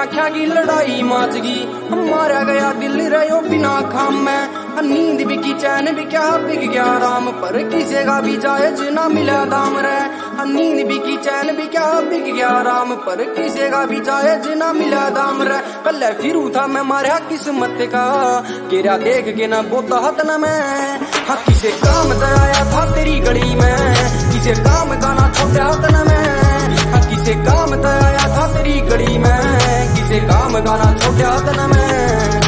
आख्या की लड़ाई माचगी, मारा गया दिल रहो बिना खाम में। नींद भी की चैन भी क्या बिक गया राम, पर किसे का भी जायज ना मिला दाम रे। नींद भी की चैन भी क्या बिक गया राम, पर किसे का भी जायज ना मिला दाम रे। पहले फिर था मैं मारा किस्मत का, केरा देख के ना बोता हत न मैं। हाँ किसे काम दया था तेरी गली में, किसे काम गाना छोटा हत न मैं। हाँ किसे काम दया था तेरी गली में, किसे काम गाना छोटा हत न मैं।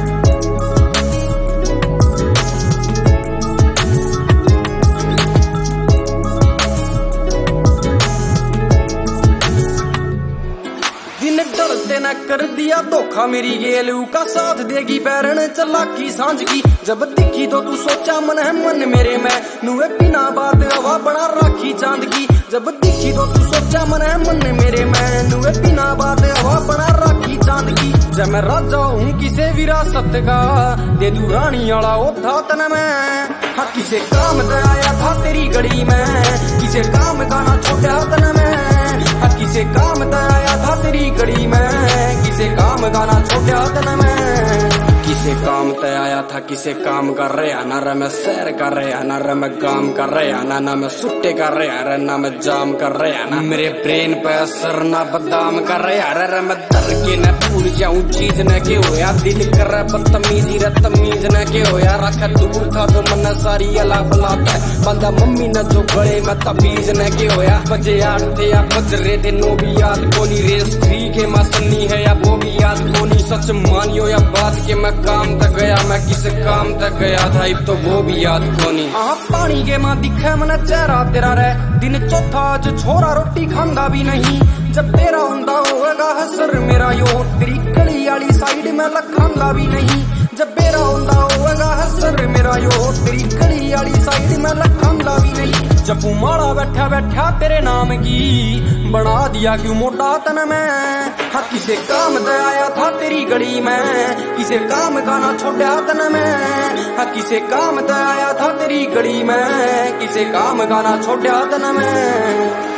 डरते न कर दिया धोखा मेरी गेलू का साथ देगी बैरन चलाकी सांझ की। जब दिखी तो तू सोचा मन है मन मेरे में, नुए बिना बात हवा बना राखी चांद की। जब दिखी तो तू सोचा मन है मन मेरे में, नुए बिना बात हवा बना राखी चांद की। जब मैं राजा हूँ किसे विरासत का, दे दू रानी वाला ओथा तन मैं। हाँ किसे काम दया था तेरी गड़ी में, किसे काम गाना छोटा तन मैं। हाँ किसे काम दया था तेरी गड़ी में, किसे काम गाना छोटा तन मैं। किसे काम तय आया था, किसे काम कर रहे ना रे मैं सैर कर रहे ना रे मैं काम कर रहे ना मैं सुट्टे कर रहे ना मैं जाम कर रहे ना मेरे ब्रेन पे असर ना बदाम कर रहे रे मैं दर के न भूल जाऊं चीज न के होया। दिल कर बदतमीजी रे तमीज न के होया, रख दूर था तो मन सारी अला बुलाता बंदा मम्मी न जो गले में तबीज न के होया। बजे 8 थे या बज रहे थे नो भी याद कोनी, रेस 3 के मसनी है या वो भी याद कोनी। सच मानियो या बात के मैं काम तक गया, मैं किस काम तक गया था अब तो वो भी याद कोनी। हाँ पानी के मां दिखे मन चेहरा तेरा रे, दिन चौथा आज छोरा रोटी खांदा भी नहीं। जब तेरा हुंदा होगा हसर मेरा यो, तेरी गली वाली साइड में लखांदा भी नहीं। जब मेरा हुंदा होगा हसर मेरा यो, तेरी गली वाली साइड में लखांदा भी नहीं। जब माड़ा बैठा बैठा तेरे नाम की, बना दिया क्यों मोटा तन मैं। हाँ किसे काम दया था तेरी गली में, किसे काम गाना छोड़ा तन मैं। हाँ किसे काम दया था तेरी गली में, किसे काम गाना छोड़ा तन मैं।